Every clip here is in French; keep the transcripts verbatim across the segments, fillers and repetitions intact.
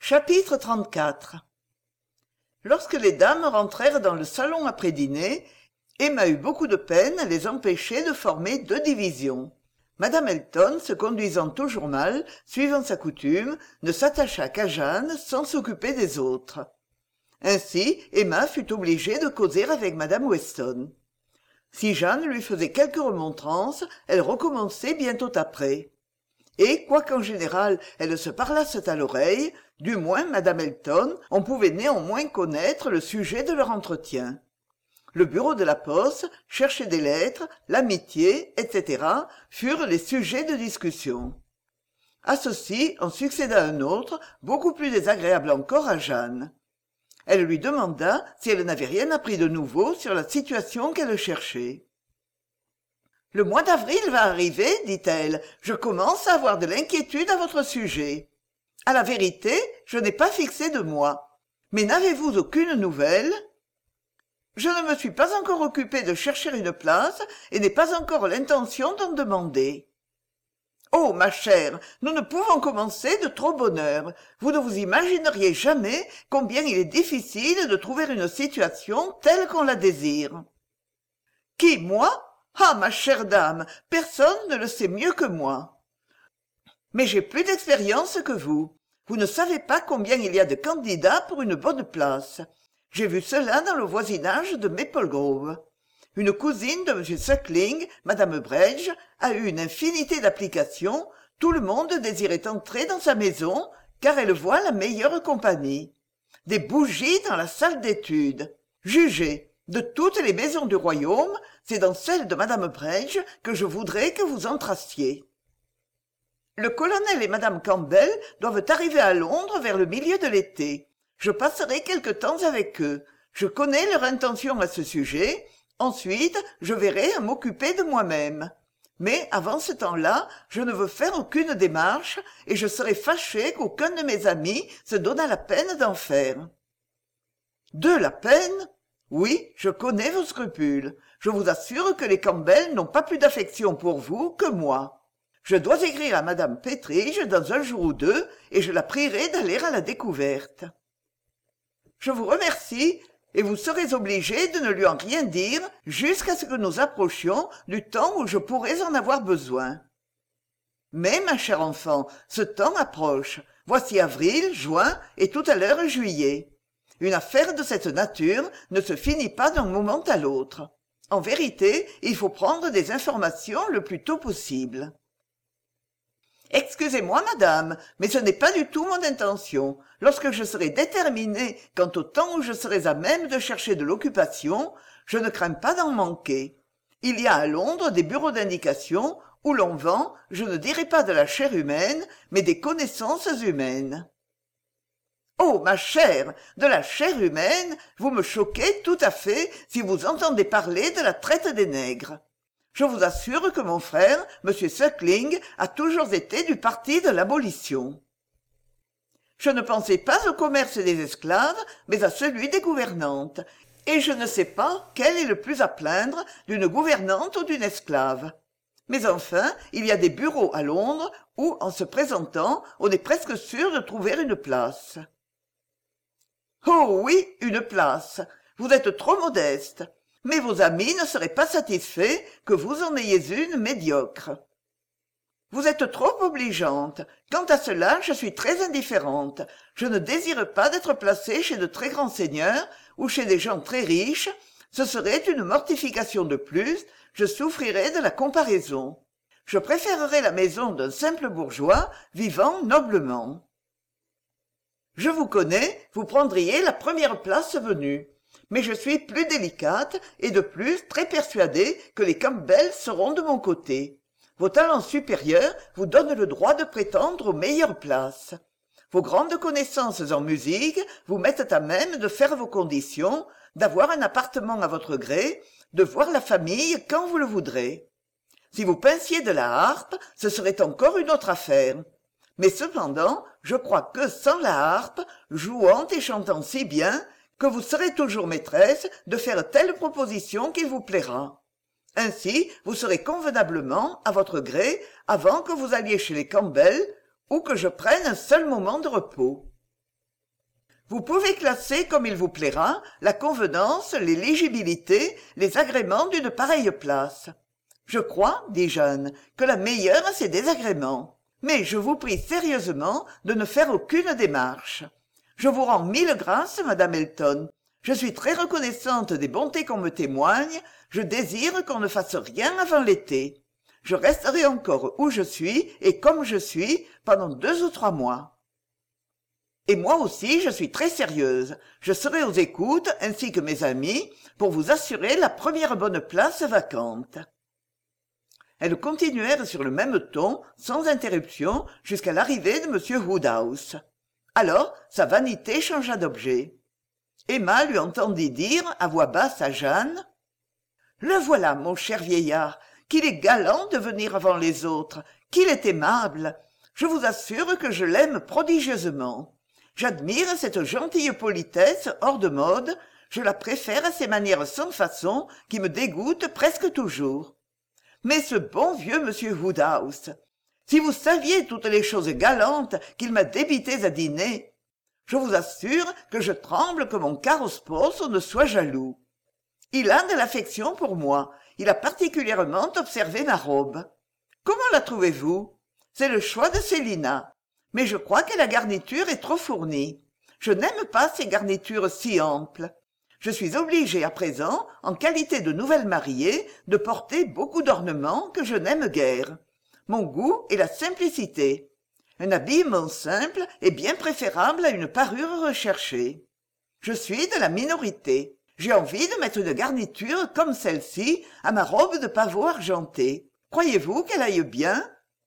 Chapitre trente-quatre. Lorsque les dames rentrèrent dans le salon après dîner, Emma eut beaucoup de peine à les empêcher de former deux divisions. Madame Elton, se conduisant toujours mal, suivant sa coutume, ne s'attacha qu'à Jeanne sans s'occuper des autres. Ainsi, Emma fut obligée de causer avec madame Weston. Si Jeanne lui faisait quelques remontrances, elle recommençait bientôt après. Et, quoiqu'en général elles se parlassent à l'oreille, du moins madame Elton, on pouvait néanmoins connaître le sujet de leur entretien. Le bureau de la poste, chercher des lettres, l'amitié, et cætera furent les sujets de discussion. À ceci en succéda un autre, beaucoup plus désagréable encore à Jeanne. Elle lui demanda si elle n'avait rien appris de nouveau sur la situation qu'elle cherchait. « Le mois d'avril va arriver, dit-elle. Je commence à avoir de l'inquiétude à votre sujet. À la vérité, je n'ai pas fixé de mois. Mais n'avez-vous aucune nouvelle ? Je ne me suis pas encore occupée de chercher une place et n'ai pas encore l'intention d'en demander. Oh, ma chère, nous ne pouvons commencer de trop bonne heure. Vous ne vous imagineriez jamais combien il est difficile de trouver une situation telle qu'on la désire. Qui, moi ? Ah, ma chère dame, personne ne le sait mieux que moi. Mais j'ai plus d'expérience que vous. Vous ne savez pas combien il y a de candidats pour une bonne place. J'ai vu cela dans le voisinage de Maple Grove. Une cousine de M. Suckling, Madame Bridge, a eu une infinité d'applications. Tout le monde désirait entrer dans sa maison, car elle voit la meilleure compagnie. Des bougies dans la salle d'études. Jugez, de toutes les maisons du royaume, c'est dans celle de Madame Bridge que je voudrais que vous entrassiez. Le colonel et Madame Campbell doivent arriver à Londres vers le milieu de l'été. Je passerai quelque temps avec eux. Je connais leur intention à ce sujet. Ensuite, je verrai à m'occuper de moi-même. Mais avant ce temps-là, je ne veux faire aucune démarche et je serais fâché qu'aucun de mes amis se donnât la peine d'en faire. De la peine ? Oui, je connais vos scrupules. Je vous assure que les Campbell n'ont pas plus d'affection pour vous que moi. Je dois écrire à madame Pettridge dans un jour ou deux et je la prierai d'aller à la découverte. Je vous remercie et vous serez obligé de ne lui en rien dire jusqu'à ce que nous approchions du temps où je pourrais en avoir besoin. Mais, ma chère enfant, ce temps approche. Voici avril, juin et tout à l'heure juillet. Une affaire de cette nature ne se finit pas d'un moment à l'autre. En vérité, il faut prendre des informations le plus tôt possible. Excusez-moi, madame, mais ce n'est pas du tout mon intention. Lorsque je serai déterminée quant au temps où je serai à même de chercher de l'occupation, je ne crains pas d'en manquer. Il y a à Londres des bureaux d'indication où l'on vend, je ne dirai pas de la chair humaine, mais des connaissances humaines. Oh, ma chère, de la chair humaine, vous me choquez tout à fait si vous entendez parler de la traite des nègres. Je vous assure que mon frère, M. Suckling, a toujours été du parti de l'abolition. Je ne pensais pas au commerce des esclaves, mais à celui des gouvernantes, et je ne sais pas quel est le plus à plaindre d'une gouvernante ou d'une esclave. Mais enfin, il y a des bureaux à Londres où, en se présentant, on est presque sûr de trouver une place. Oh oui, une place. Vous êtes trop modeste. Mais vos amis ne seraient pas satisfaits que vous en ayez une médiocre. Vous êtes trop obligeante. Quant à cela, je suis très indifférente. Je ne désire pas d'être placée chez de très grands seigneurs ou chez des gens très riches. Ce serait une mortification de plus. Je souffrirais de la comparaison. Je préférerais la maison d'un simple bourgeois vivant noblement. Je vous connais, vous prendriez la première place venue. Mais je suis plus délicate et de plus très persuadée que les Campbell seront de mon côté. Vos talents supérieurs vous donnent le droit de prétendre aux meilleures places. Vos grandes connaissances en musique vous mettent à même de faire vos conditions, d'avoir un appartement à votre gré, de voir la famille quand vous le voudrez. Si vous pinsiez de la harpe, ce serait encore une autre affaire. Mais cependant, je crois que sans la harpe, jouant et chantant si bien, que vous serez toujours maîtresse de faire telle proposition qu'il vous plaira. Ainsi, vous serez convenablement à votre gré avant que vous alliez chez les Campbell ou que je prenne un seul moment de repos. Vous pouvez classer comme il vous plaira la convenance, l'éligibilité, les agréments d'une pareille place. Je crois, dit Jeanne, que la meilleure a ses désagréments. Mais je vous prie sérieusement de ne faire aucune démarche. Je vous rends mille grâces, madame Elton. Je suis très reconnaissante des bontés qu'on me témoigne. Je désire qu'on ne fasse rien avant l'été. Je resterai encore où je suis et comme je suis pendant deux ou trois mois. Et moi aussi, je suis très sérieuse. Je serai aux écoutes, ainsi que mes amis, pour vous assurer la première bonne place vacante. Elles continuèrent sur le même ton, sans interruption, jusqu'à l'arrivée de M. Woodhouse. Alors, sa vanité changea d'objet. Emma lui entendit dire, à voix basse à Jeanne, « Le voilà, mon cher vieillard, qu'il est galant de venir avant les autres, qu'il est aimable. Je vous assure que je l'aime prodigieusement. J'admire cette gentille politesse hors de mode, je la préfère à ces manières sans façon qui me dégoûtent presque toujours. Mais ce bon vieux monsieur Woodhouse, si vous saviez toutes les choses galantes qu'il m'a débitées à dîner, je vous assure que je tremble que mon caro sposo ne soit jaloux. Il a de l'affection pour moi, il a particulièrement observé ma robe. Comment la trouvez-vous? C'est le choix de Célina, mais je crois que la garniture est trop fournie. Je n'aime pas ces garnitures si amples. Je suis obligée à présent, en qualité de nouvelle mariée, de porter beaucoup d'ornements que je n'aime guère. Mon goût est la simplicité. Un habillement simple est bien préférable à une parure recherchée. Je suis de la minorité. J'ai envie de mettre une garniture comme celle-ci à ma robe de pavot argenté. Croyez-vous qu'elle aille bien?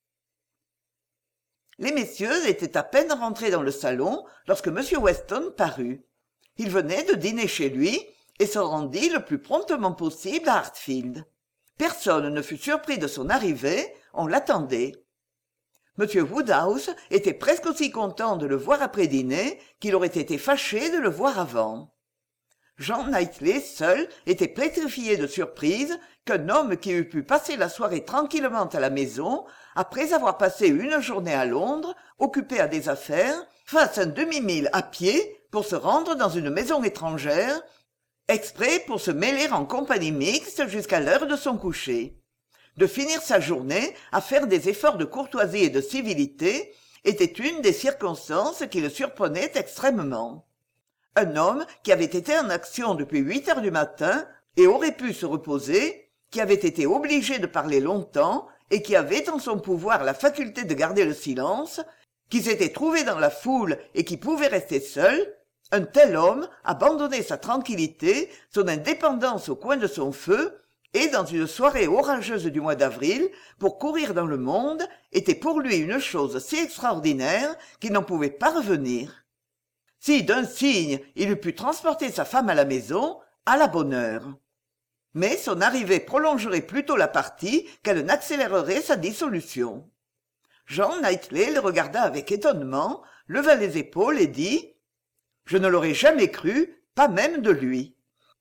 Les messieurs étaient à peine rentrés dans le salon lorsque M. Weston parut. Il venait de dîner chez lui et se rendit le plus promptement possible à Hartfield. Personne ne fut surpris de son arrivée, on l'attendait. M. Woodhouse était presque aussi content de le voir après dîner qu'il aurait été fâché de le voir avant. Jean Knightley seul était pétrifié de surprise qu'un homme qui eût pu passer la soirée tranquillement à la maison, après avoir passé une journée à Londres, occupé à des affaires, fasse un demi-mille à pied pour se rendre dans une maison étrangère, exprès pour se mêler en compagnie mixte jusqu'à l'heure de son coucher. De finir sa journée à faire des efforts de courtoisie et de civilité était une des circonstances qui le surprenaient extrêmement. Un homme qui avait été en action depuis huit heures du matin et aurait pu se reposer, qui avait été obligé de parler longtemps et qui avait en son pouvoir la faculté de garder le silence, qui s'était trouvé dans la foule et qui pouvait rester seul, un tel homme abandonnait sa tranquillité, son indépendance au coin de son feu, et dans une soirée orageuse du mois d'avril, pour courir dans le monde, était pour lui une chose si extraordinaire qu'il n'en pouvait pas revenir. Si d'un signe il eût pu transporter sa femme à la maison, à la bonne heure. Mais son arrivée prolongerait plutôt la partie qu'elle n'accélérerait sa dissolution. Jean Knightley le regarda avec étonnement, leva les épaules et dit « Je ne l'aurais jamais cru, pas même de lui. »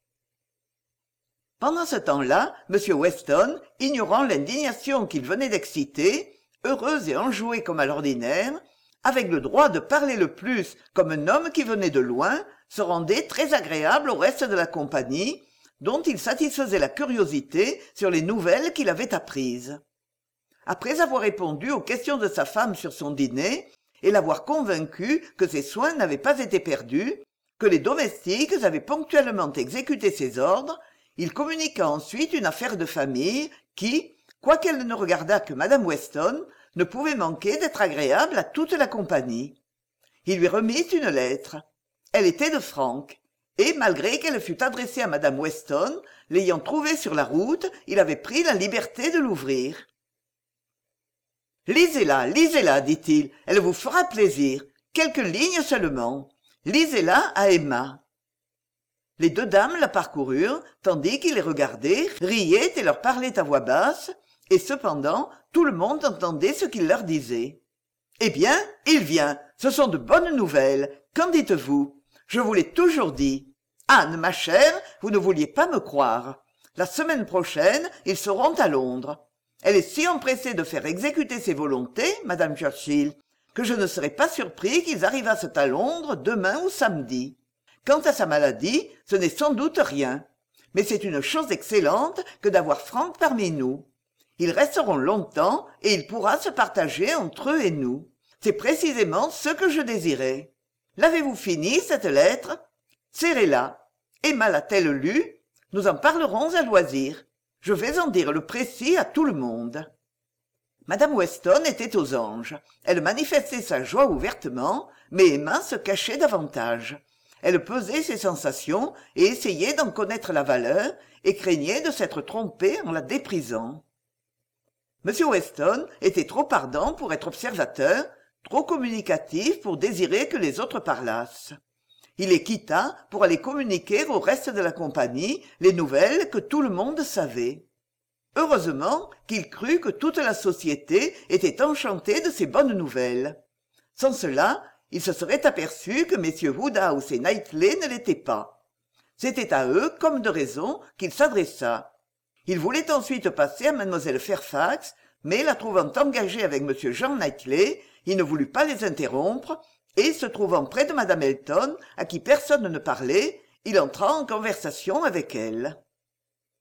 Pendant ce temps-là, M. Weston, ignorant l'indignation qu'il venait d'exciter, heureux et enjoué comme à l'ordinaire, avec le droit de parler le plus comme un homme qui venait de loin, se rendait très agréable au reste de la compagnie, dont il satisfaisait la curiosité sur les nouvelles qu'il avait apprises. Après avoir répondu aux questions de sa femme sur son dîner, et l'avoir convaincu que ses soins n'avaient pas été perdus, que les domestiques avaient ponctuellement exécuté ses ordres, il communiqua ensuite une affaire de famille qui, quoiqu'elle ne regardât que madame Weston, ne pouvait manquer d'être agréable à toute la compagnie. Il lui remit une lettre. Elle était de Frank, et malgré qu'elle fût adressée à madame Weston, l'ayant trouvée sur la route, il avait pris la liberté de l'ouvrir. « Lisez-la, lisez-la, dit-il, elle vous fera plaisir. Quelques lignes seulement. Lisez-la à Emma. » Les deux dames la parcoururent, tandis qu'il les regardait, riait et leur parlait à voix basse, et cependant tout le monde entendait ce qu'il leur disait. « Eh bien, il vient, ce sont de bonnes nouvelles. Qu'en dites-vous? Je vous l'ai toujours dit. Anne, ma chère, vous ne vouliez pas me croire. La semaine prochaine, ils seront à Londres. Elle est si empressée de faire exécuter ses volontés, madame Churchill, que je ne serais pas surpris qu'ils arrivassent à Londres demain ou samedi. Quant à sa maladie, ce n'est sans doute rien. Mais c'est une chose excellente que d'avoir Frank parmi nous. Ils resteront longtemps et il pourra se partager entre eux et nous. C'est précisément ce que je désirais. L'avez-vous fini, cette lettre? Serrez-la. Emma l'a-t-elle lue? Nous en parlerons à loisir. Je vais en dire le précis à tout le monde. Madame Weston était aux anges. Elle manifestait sa joie ouvertement, mais Emma se cachait davantage. Elle pesait ses sensations et essayait d'en connaître la valeur, et craignait de s'être trompée en la déprisant. M. Weston était trop ardent pour être observateur, trop communicatif pour désirer que les autres parlassent. Il les quitta pour aller communiquer au reste de la compagnie les nouvelles que tout le monde savait. Heureusement qu'il crut que toute la société était enchantée de ces bonnes nouvelles. Sans cela, il se serait aperçu que messieurs Woodhouse et Knightley ne l'étaient pas. C'était à eux, comme de raison, qu'il s'adressa. Il voulait ensuite passer à mademoiselle Fairfax, mais la trouvant engagée avec monsieur Jean Knightley, il ne voulut pas les interrompre, et, se trouvant près de madame Elton, à qui personne ne parlait, il entra en conversation avec elle.